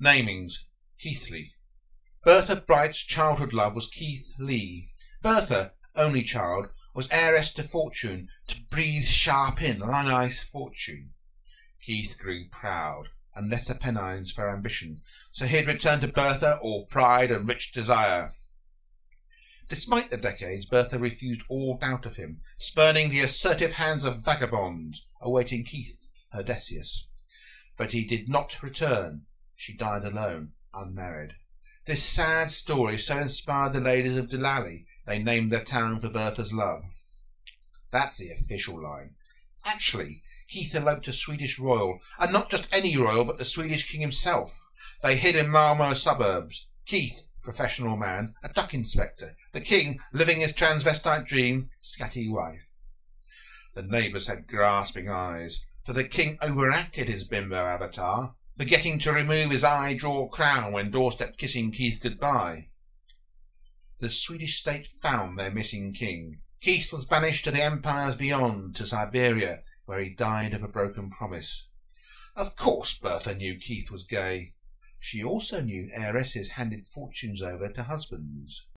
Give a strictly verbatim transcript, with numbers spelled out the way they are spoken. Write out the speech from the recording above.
Namings: Keithley. Bertha Bright's childhood love was Keith Lee. Bertha, only child, was heiress to fortune, to breathe sharp in lang ice fortune. Keith grew proud, and left the Pennines for ambition, so he'd return to Bertha all pride and rich desire. Despite the decades, Bertha refused all doubt of him, spurning the assertive hands of vagabonds, awaiting Keith, her Decius. But he did not return. She died alone, unmarried. This sad story so inspired the ladies of Delaley, they named their town for Bertha's love. That's the official line. Actually, Keith eloped to Swedish royal, and not just any royal, but the Swedish king himself. They hid in Malmo suburbs. Keith, professional man, a duck inspector. The king, living his transvestite dream, scatty wife. The neighbours had grasping eyes, for the king overacted his bimbo avatar, forgetting to remove his eye-draw crown when doorstep kissing Keith goodbye. The Swedish state found their missing king. Keith was banished to the empires beyond, to Siberia, where he died of a broken promise. Of course Bertha knew Keith was gay. She also knew heiresses handed fortunes over to husbands.